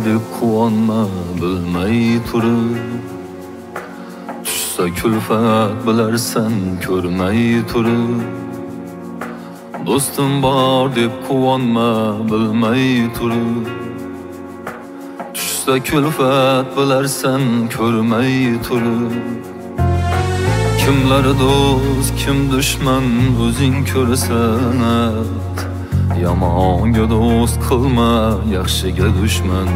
deb quvonma bilmay turib. Tushsa kulfat bilarsan ko'rmay turib. Do'stim bor deb quvonma bilmay turib. Tushsa kulfat bilarsan ko'rmay turib. Kimlar do'st, kim dushman o'zing ko'rasan. Yomonga do'st qilma, yaxshiga dushman.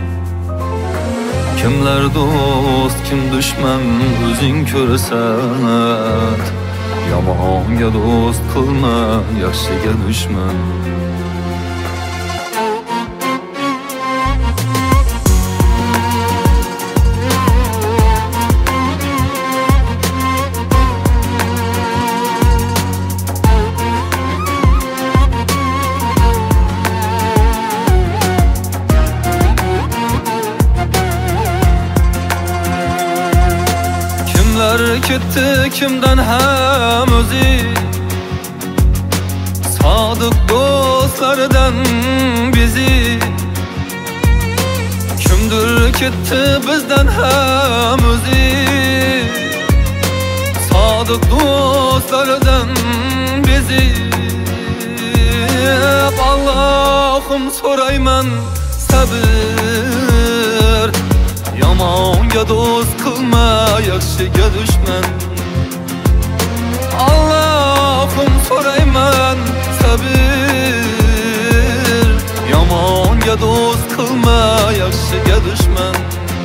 Kimlar do'st, kim dushman o'zing ko'rasan. Yomonga do'st qilma, yaxshiga dushman. Kimlar ketdi kimdan ham o'zi, sodiq do'stlardan bizi. Kimdir ketdi bizdan ham o'zi, sodiq do'stlardan bizi. Allohim so'rayman sabr, yomonga do'st qilma, yaxshiga dushman. Allohim so'rayman sabr, yomonga do'st qilma, yaxshiga dushman.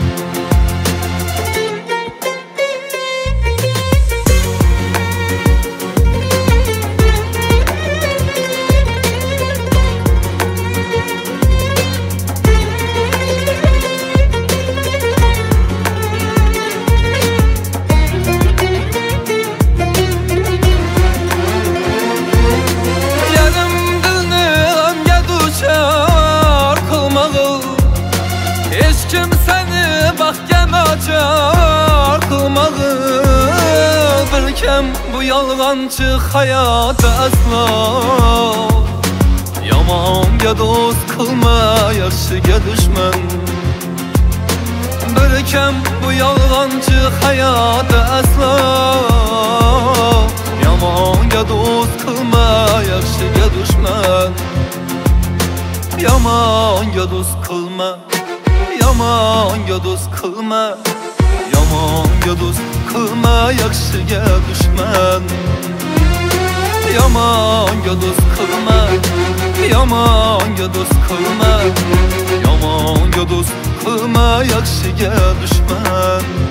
Kim seni baxtga nochor qilmag'i, bilkem bu yolg'onchi hayot aslo. Yomonga do'st qilma, yaxshiga dushman. Bilkem bu yolg'onchi hayot aslo. Yomonga do'st qilma, yaxshiga dushman. Yomonga do'st qilma, yomonga do'st qilma. Yomonga do'st qilma, yaxshiga dushman. Yomonga do'st qilma, yomonga do'st qilma. Yomonga do'st qilma, yaxshiga dushman.